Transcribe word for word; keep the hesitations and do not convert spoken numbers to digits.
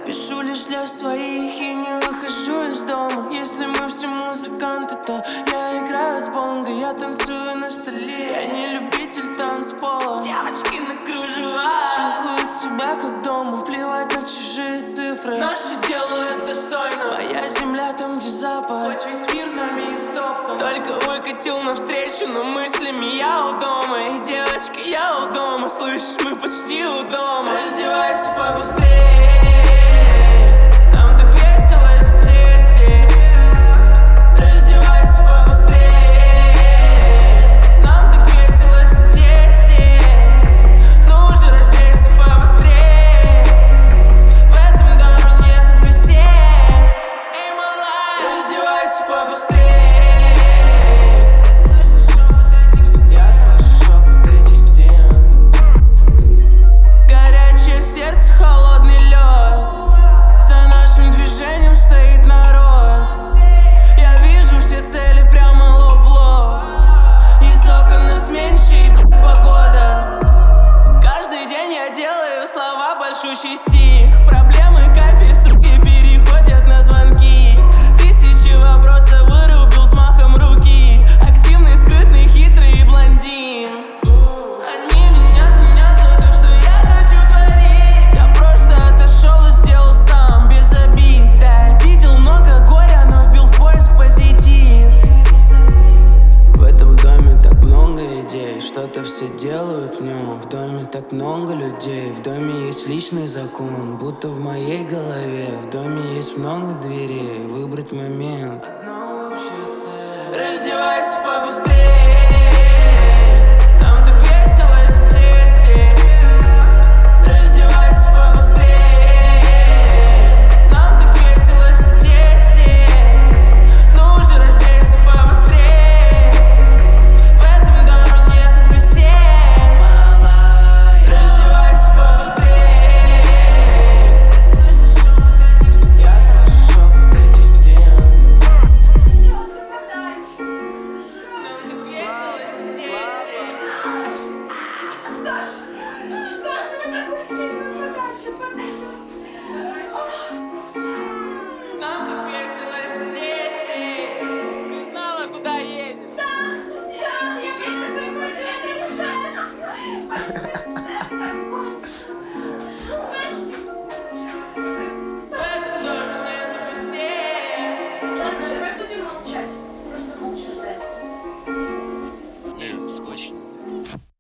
пишу лишь для своих и не выхожу из дома. Если мы все музыканты, то я играю с бонго. Я танцую на столе, я не любитель танцпола. Девочки на кружевах чухают себя как дома. Плевать на чужие цифры, наши делают достойно. Моя земля там, где запад, хоть весь мир нами истоптан. Только выкатил навстречу, но мыслями я у дома. И девочка, я у дома, слышишь, мы почти у дома. Раздевайся побыстрее, нам так весело сидеть здесь. Раздевайся побыстрее, нам так весело сидеть здесь. Ну уже разденься побыстрее, в этом доме нет бесед. Эй, малая, раздевайся побыстрее. Сердце холодный лед, за нашим движением стоит народ. Я вижу все цели прямо лоб в лоб. Из окон нас меньше и погода. Каждый день я делаю слова большущий стих. Проблемы, капель, суки, переходят на звонки. Тысячи вопросов вырубил взмахом руки. Активный, скрытный, хитрый блондин. Они винят меня за то, что я хочу творить. Отошел и сделал сам, без обид, да. Видел много горя, но вбил в поиск позитив. В этом доме так много идей, что-то все делают в нем. В доме так много людей, в доме есть личный закон, будто в моей голове. В доме есть много дверей, выбрать момент. Одна общая цель. Раздевайся побыстрее, нам так весело сидеть здесь. Раздевайся побыстрее, нам так весело сидеть здесь. Ну уже разденься побыстрее, в этом доме нет бесед. Раздевайся побыстрее, я слышу шепот этих стен. Нам так весело сидеть здесь. Что ж вы такой сильный подачу подаете? Нам так весело сидеть здесь. Не знала, куда едешь. Да, да, я вижу свой бюджет. В этом доме нету бесед. Ладно, давай будем молчать. Просто молча ждать. Не, скучно.